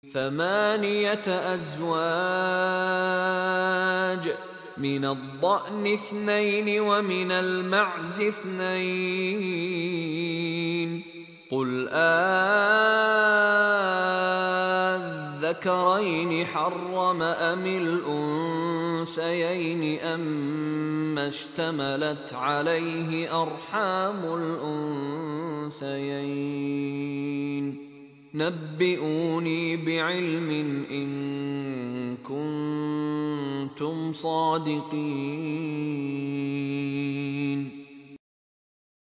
ثمانية أزواج، من الضأن اثنين ومن المعز اثنين. قل أذكرين حرم أم الأنثيين أما اشتملت عليه أرحام الأنثيين؟ نبئوني بعلم إن كنتم صادقين.